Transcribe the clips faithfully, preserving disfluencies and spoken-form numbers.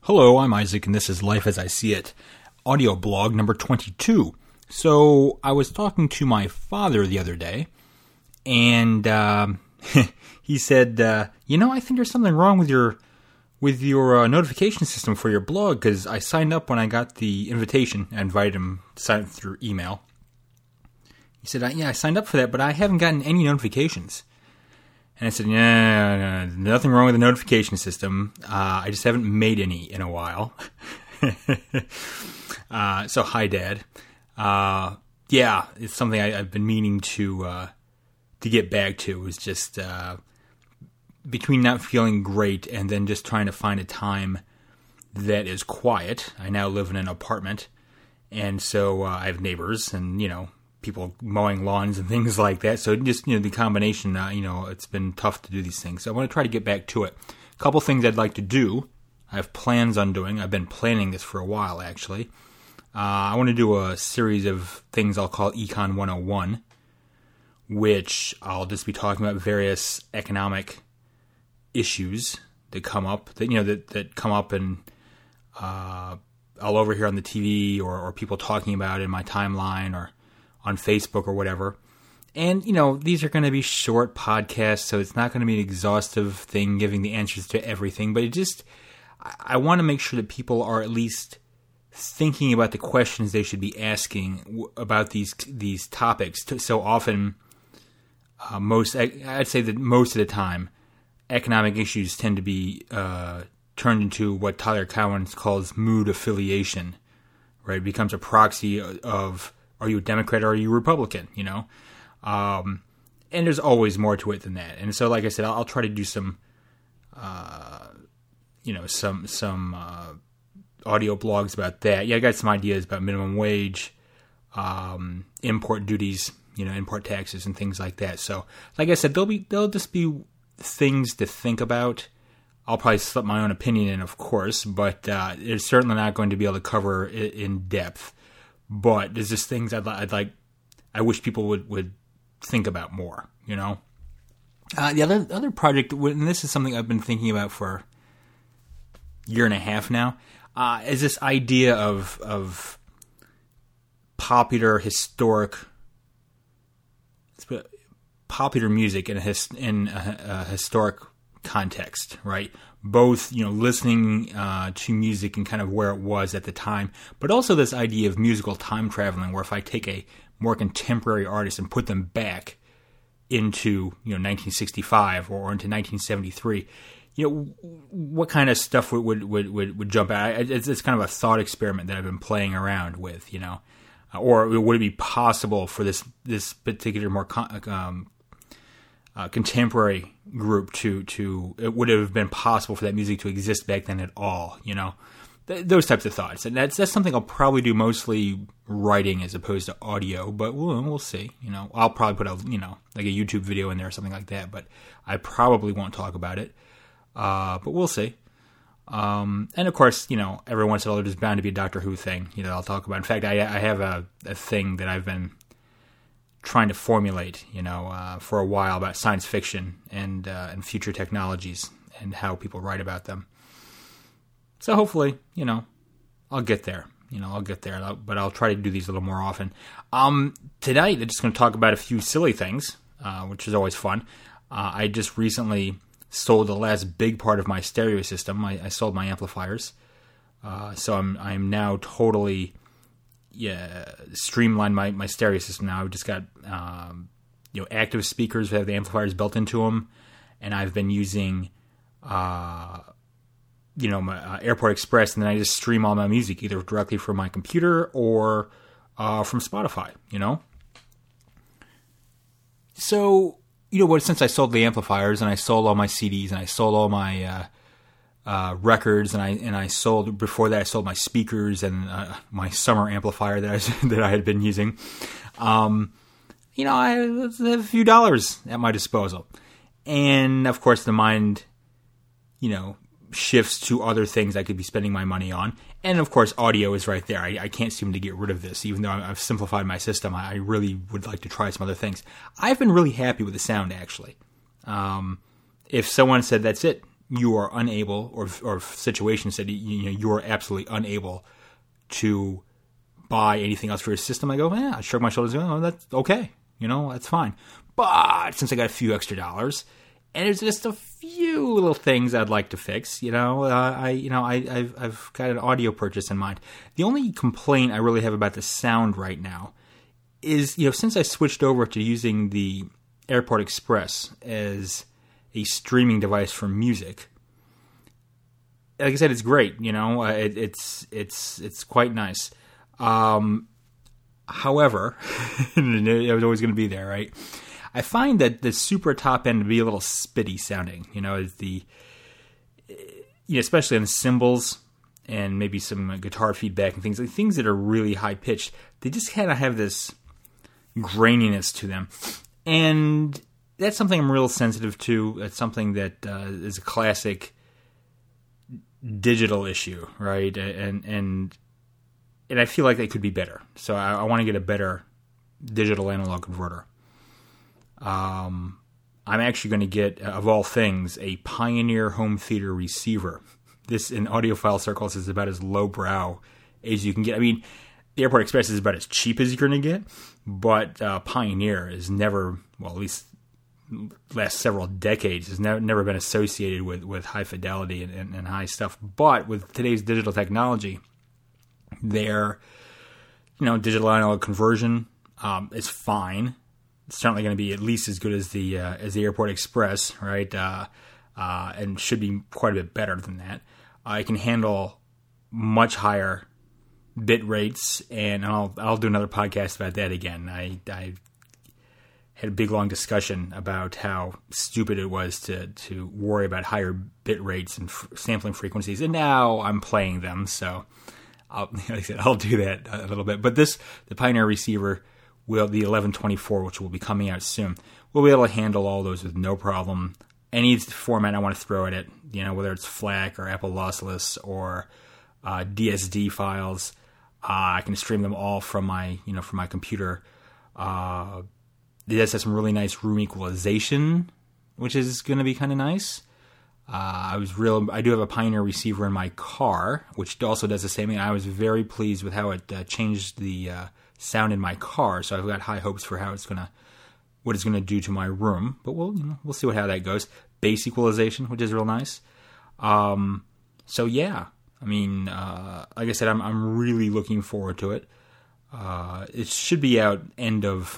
Hello, I'm Isaac, and this is Life as I See It, audio blog number twenty-two. So, I was talking to my father the other day, and um, he said, uh, you know, I think there's something wrong with your with your uh, notification system for your blog, because I signed up when I got the invitation. I invited him to sign up through email. He said, yeah, I signed up for that, but I haven't gotten any notifications. And I said, yeah, no, no, nothing wrong with the notification system. Uh, I just haven't made any in a while. uh, so, hi, Dad. Uh, yeah, it's something I, I've been meaning to uh, to get back to. Is just uh, between not feeling great and then just trying to find a time that is quiet. I now live in an apartment, and so uh, I have neighbors, and you know, people mowing lawns and things like that. So just, you know, the combination, uh, you know, it's been tough to do these things. So I want to try to get back to it. A couple things I'd like to do. I have plans on doing. I've been planning this for a while, actually. Uh, I want to do a series of things I'll call Econ one oh one, which I'll just be talking about various economic issues that come up, that, you know, that, that come up and uh, all over here on the T V or, or people talking about in my timeline or on Facebook or whatever. And, you know, these are going to be short podcasts, so it's not going to be an exhaustive thing giving the answers to everything, but it just, I, I want to make sure that people are at least thinking about the questions they should be asking w- about these these topics. So often, uh, most, I'd say that most of the time, economic issues tend to be uh, turned into what Tyler Cowen calls mood affiliation, right? It becomes a proxy of, are you a Democrat or are you a Republican, you know? Um, and there's always more to it than that. And so, like I said, I'll, I'll try to do some, uh, you know, some some uh, audio blogs about that. Yeah, I got some ideas about minimum wage, um, import duties, you know, import taxes and things like that. So, like I said, there'll be there'll just be things to think about. I'll probably slip my own opinion in, of course, but uh, it's certainly not going to be able to cover it in depth. But there's just things I'd, I'd like, I wish people would, would think about more, you know? Uh, the other other project, and this is something I've been thinking about for a year and a half now, uh, is this idea of of popular, historic, popular music in a, his, in a, a historic context, right? Both, you know, listening uh, to music and kind of where it was at the time, but also this idea of musical time traveling, where if I take a more contemporary artist and put them back into, you know, nineteen sixty-five or into nineteen seventy-three, you know, what kind of stuff would would would, would, would jump out? It's, it's kind of a thought experiment that I've been playing around with, you know, or would it be possible for this this particular more con- um, Uh, contemporary group to to it would have been possible for that music to exist back then at all, you know, Th- those types of thoughts, and that's that's something I'll probably do mostly writing as opposed to audio, but we'll we'll see, you know. I'll probably put a you know like a YouTube video in there or something like that, but I probably won't talk about it, uh, but we'll see. Um, and of course, you know, every once in a while there's bound to be a Doctor Who thing, you know, I'll talk about. In fact, I I have a, a thing that I've been trying to formulate, you know, uh, for a while about science fiction and uh, and future technologies and how people write about them. So hopefully, you know, I'll get there. You know, I'll get there, but I'll try to do these a little more often. Um, tonight, I'm just going to talk about a few silly things, uh, which is always fun. Uh, I just recently sold the last big part of my stereo system. I, I sold my amplifiers, uh, so I'm I'm now totally. Yeah, streamline my, my stereo system now. I've just got um, you know active speakers that have the amplifiers built into them, and I've been using uh, you know my uh, Airport Express, and then I just stream all my music either directly from my computer or uh, from Spotify. You know, so you know what? Since I sold the amplifiers and I sold all my C Ds and I sold all my uh, Uh, records, and I and I sold before that. I sold my speakers and uh, my summer amplifier that I that I had been using. Um, you know, I have a few dollars at my disposal, and of course, the mind, you know, shifts to other things I could be spending my money on. And of course, audio is right there. I, I can't seem to get rid of this, even though I've simplified my system. I really would like to try some other things. I've been really happy with the sound, actually. Um, if someone said that's it. you are unable, or or situations that you, you know you are absolutely unable to buy anything else for your system, I go, yeah, I shrug my shoulders, oh, that's okay, you know, that's fine. But since I got a few extra dollars, and there's just a few little things I'd like to fix, you know, uh, I, you know, I, I've, I've got an audio purchase in mind. The only complaint I really have about the sound right now is, you know, since I switched over to using the Airport Express as a streaming device for music, like I said, it's great, you know, uh, it, it's, it's, it's quite nice. Um, however, it was always going to be there, right? I find that the super top end to be a little spitty sounding, you know, is the, you know, especially on the cymbals and maybe some guitar feedback and things like things that are really high pitched. They just kind of have this graininess to them, and that's something I'm real sensitive to. It's something that uh, is a classic digital issue, right? And and and I feel like they could be better. So I, I want to get a better digital analog converter. Um, I'm actually going to get, of all things, a Pioneer home theater receiver. This, in audiophile circles, is about as lowbrow as you can get. I mean, the Airport Express is about as cheap as you're going to get, but uh, Pioneer is never, well, at least last several decades, has never, never been associated with, with high fidelity and, and, and high stuff. But with today's digital technology, their, you know, digital analog conversion um, is fine. It's certainly going to be at least as good as the uh, as the Airport Express, right? Uh, uh, and should be quite a bit better than that. Uh, it can handle much higher bit rates, and I'll I'll do another podcast about that again. I I had a big long discussion about how stupid it was to to worry about higher bit rates and f- sampling frequencies, and now I'm playing them, so I'll, like I said, I'll do that a little bit. But this the Pioneer receiver. Will the eleven twenty-four, which will be coming out soon, we'll be able to handle all those with no problem. Any format I want to throw at it, you know, whether it's FLAC or Apple Lossless or uh, D S D files, uh, I can stream them all from my, you know, from my computer. Uh, it does have some really nice room equalization, which is going to be kind of nice. Uh, I was real. I do have a Pioneer receiver in my car, which also does the same thing. I was very pleased with how it uh, changed the uh, sound in my car, so I've got high hopes for how it's gonna, what it's gonna do to my room. But we'll, you know, we'll see what how that goes. Bass equalization, which is real nice. Um, so yeah, I mean, uh, like I said, I'm I'm really looking forward to it. Uh, it should be out end of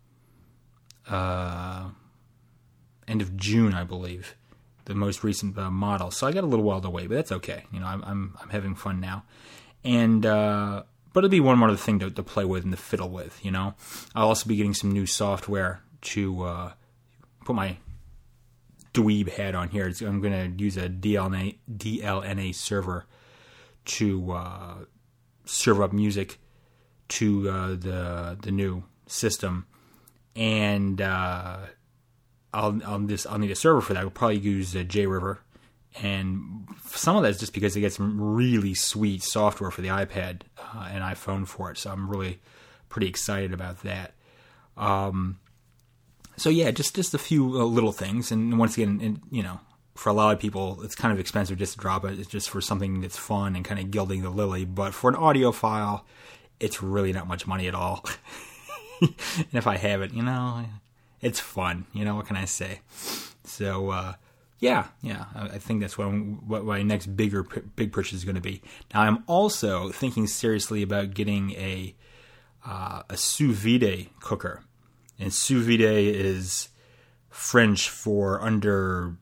uh, end of June, I believe. The most recent uh, model, so I got a little while to wait, but that's okay. You know, I'm I'm, I'm having fun now, and uh, but it'll be one more other thing to, to play with and to fiddle with. You know, I'll also be getting some new software to uh, put my dweeb hat on here. It's, I'm going to use a D L N A D L N A server to uh, serve up music to uh, the the new system, and. Uh, I'll I'll just I'll need a server for that. I'll probably use uh, JRiver, and some of that's just because they get some really sweet software for the iPad uh, and iPhone for it. So I'm really pretty excited about that. Um, so yeah, just just a few uh, little things, and once again, and, you know, for a lot of people, it's kind of expensive just to drop it. It's just for something that's fun and kind of gilding the lily. But for an audiophile, it's really not much money at all. And if I have it, you know. It's fun, you know, what can I say? So, uh, yeah, yeah, I, I think that's what, I'm, what my next bigger big purchase is going to be. Now, I'm also thinking seriously about getting a uh, a sous vide cooker. And sous vide is French for under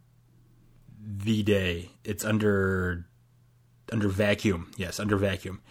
vide. It's under under vacuum. Yes, under vacuum.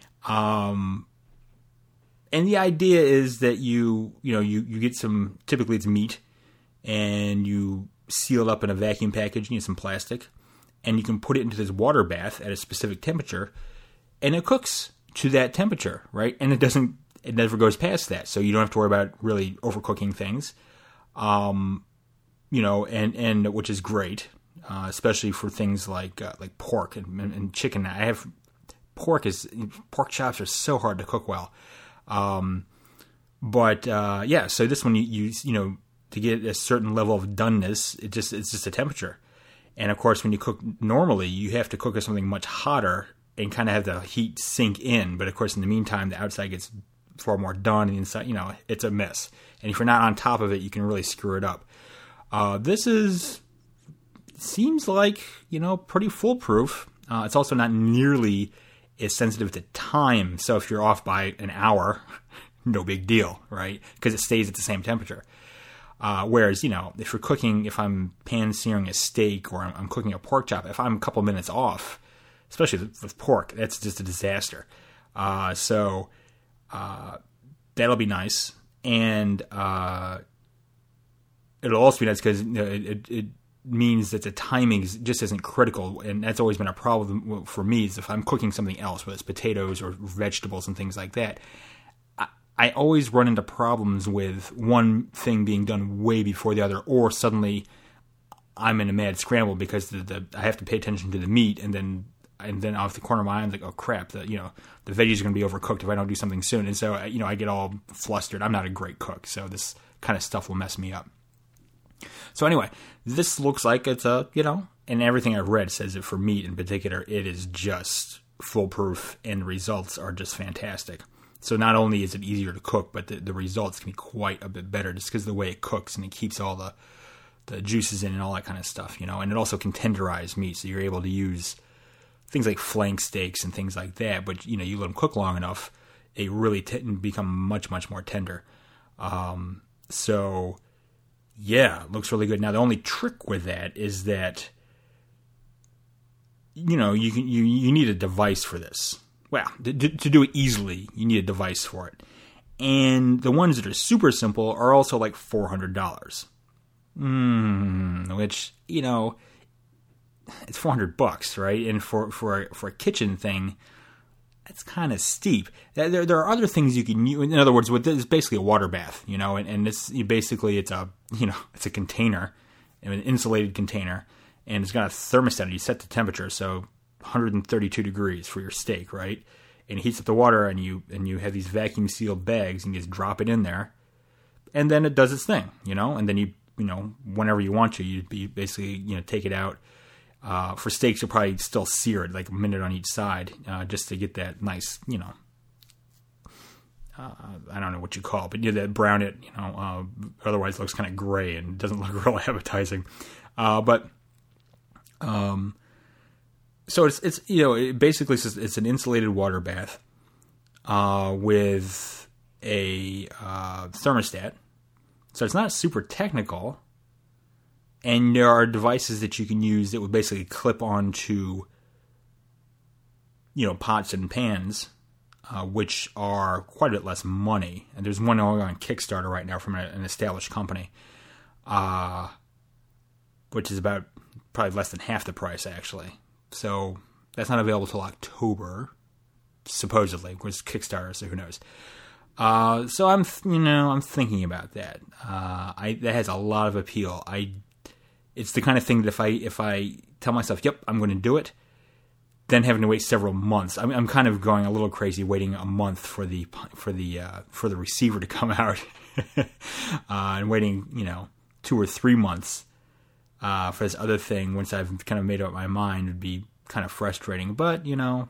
Um And the idea is that you, you know, you, you get some, typically it's meat, and you seal it up in a vacuum package, you need some plastic, and you can put it into this water bath at a specific temperature, and it cooks to that temperature, right? And it doesn't, it never goes past that, so you don't have to worry about really overcooking things, um, you know, and, and which is great, uh, especially for things like uh, like pork and, and, and chicken. I have, pork is, pork chops are so hard to cook well. Um, but, uh, yeah, so this one, you, you, you know, to get a certain level of doneness, it just, it's just a temperature. And of course, when you cook normally, you have to cook with something much hotter and kind of have the heat sink in. But of course, in the meantime, the outside gets far more done, and the inside, you know, it's a mess. And if you're not on top of it, you can really screw it up. Uh, this is, seems like, you know, pretty foolproof. Uh, it's also not nearly as sensitive to time. So if you're off by an hour, no big deal, right? Because it stays at the same temperature. Uh, whereas, you know, if you're cooking, if I'm pan searing a steak or I'm, I'm cooking a pork chop, if I'm a couple minutes off, especially with pork, that's just a disaster. Uh, so uh, that'll be nice. And uh, it'll also be nice because you know, it, it, it means that the timing just isn't critical. And that's always been a problem for me is if I'm cooking something else, whether it's potatoes or vegetables and things like that, I always run into problems with one thing being done way before the other, or suddenly I'm in a mad scramble because the, the I have to pay attention to the meat, and then and then off the corner of my eye, I'm like, oh crap, the you know the veggies are going to be overcooked if I don't do something soon, and so you know I get all flustered. I'm not a great cook, so this kind of stuff will mess me up. So anyway, this looks like it's a you know, and everything I've read says it for meat in particular, it is just foolproof, and the results are just fantastic. So not only is it easier to cook, but the, the results can be quite a bit better just because of the way it cooks and it keeps all the, the juices in and all that kind of stuff, you know. And it also can tenderize meat, so you're able to use things like flank steaks and things like that. But, you know, you let them cook long enough, they really t- become much, much more tender. Um, so, yeah, it looks really good. Now, the only trick with that is that, you know, you can you, you need a device for this. Well, to, to do it easily, you need a device for it. And the ones that are super simple are also like four hundred dollars. Mm, which, you know, it's four hundred bucks, right? And for, for, a, for a kitchen thing, that's kind of steep. There, there are other things you can use. In other words, with this, it's basically a water bath, you know, and, and this basically it's a, you know, it's a container, an insulated container, and it's got a thermostat. You set the temperature, so one hundred thirty-two degrees for your steak, right? And it heats up the water, and you and you have these vacuum sealed bags, and you just drop it in there, and then it does its thing, you know. And then you you know whenever you want to, you you basically you know take it out. Uh, for steaks, you'll probably still sear it like a minute on each side, uh, just to get that nice, you know. Uh, I don't know what you call it, but you know, that brown it, you know. Uh, otherwise, it looks kind of gray and doesn't look real appetizing. Uh, but um. So it's it's you know it basically it's, it's an insulated water bath uh, with a uh, thermostat. So it's not super technical, and there are devices that you can use that would basically clip onto you know pots and pans, uh, which are quite a bit less money. And there's one on Kickstarter right now from a, an established company, uh, which is about probably less than half the price actually. So that's not available till October, supposedly. It was Kickstarter, so who knows? Uh, so I'm, you know, I'm thinking about that. Uh, I that has a lot of appeal. I, it's the kind of thing that if I if I tell myself, "Yep, I'm going to do it," then having to wait several months. I'm, I'm kind of going a little crazy, waiting a month for the for the uh, for the receiver to come out, uh, and waiting, you know, two or three months. Uh, for this other thing, once I've kind of made up my mind, would be kind of frustrating. But you know,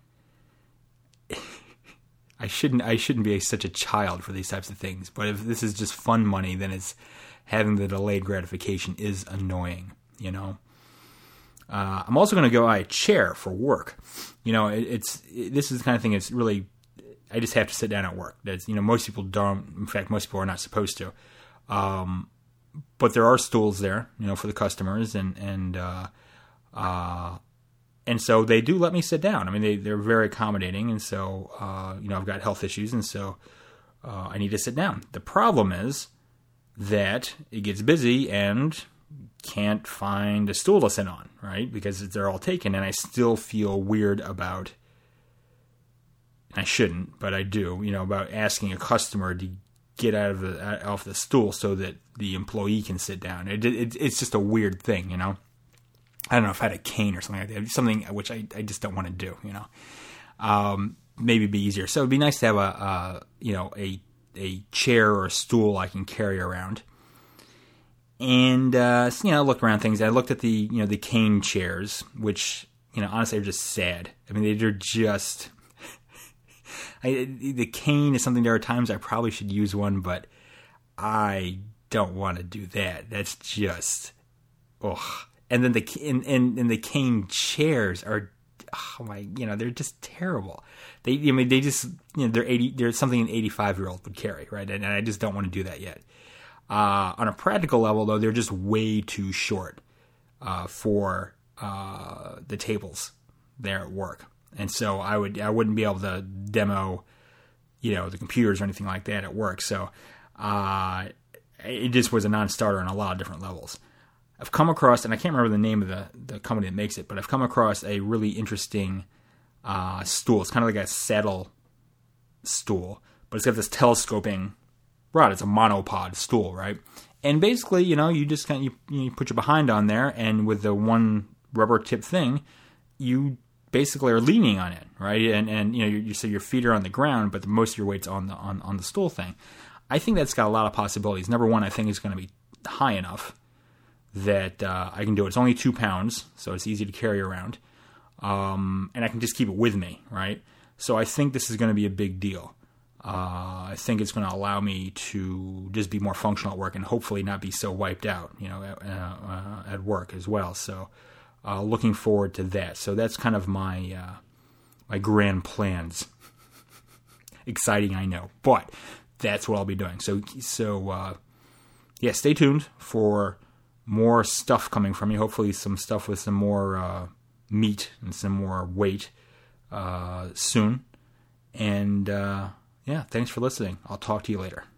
I shouldn't I shouldn't be a, such a child for these types of things. But if this is just fun money, then it's having the delayed gratification is annoying. You know, uh, I'm also going to go buy a chair for work. You know, it, it's it, this is the kind of thing. It's really I just have to sit down at work. That's you know most people don't. In fact, most people are not supposed to. Um, But there are stools there, you know, for the customers, and and uh, uh, and so they do let me sit down. I mean, they they're very accommodating, and so uh, you know, I've got health issues, and so uh, I need to sit down. The problem is that it gets busy and can't find a stool to sit on, right? Because they're all taken, and I still feel weird about. I shouldn't, but I do. You know, about asking a customer to get out of the off the stool so that the employee can sit down. It, it, it's just a weird thing, you know. I don't know if I had a cane or something like that. Something which I, I just don't want to do, you know. Um, maybe it'd be easier. So it'd be nice to have a, a you know a a chair or a stool I can carry around. And, uh, so, you know, I looked around things. I looked at the, you know, the cane chairs, which, you know, honestly are just sad. I mean, they're just, I, the cane is something there are times I probably should use one, but I don't want to do that. That's just, oh. And then the, and, and, and the cane chairs are, oh my, you know, they're just terrible. They, I mean, they just, you know, they're eighty, they're something an eighty-five year old would carry, right? And, and I just don't want to do that yet. Uh, on a practical level, though, they're just way too short uh, for uh, the tables there at work, and so I would I wouldn't be able to demo, you know, the computers or anything like that at work. So uh, it just was a non-starter on a lot of different levels. I've come across, and I can't remember the name of the, the company that makes it, but I've come across a really interesting uh, stool. It's kind of like a saddle stool, but it's got this telescoping rod. It's a monopod stool, right? And basically, you know, you just kind of, you, you put your behind on there, and with the one rubber tip thing, you basically are leaning on it, right? And and you know, you, you so your feet are on the ground, but the, most of your weight's on the on, on the stool thing. I think that's got a lot of possibilities. Number one, I think it's going to be high enough that uh, I can do it. It's only two pounds, so it's easy to carry around, um, and I can just keep it with me, right? So I think this is going to be a big deal. Uh, I think it's going to allow me to just be more functional at work and hopefully not be so wiped out, you know, at, uh, at work as well. So, uh, looking forward to that. So that's kind of my uh, my grand plans. Exciting, I know, but that's what I'll be doing. So, so uh, yeah, stay tuned for more stuff coming from me. Hopefully, some stuff with some more uh, meat and some more weight uh, soon. And uh, yeah, thanks for listening. I'll talk to you later.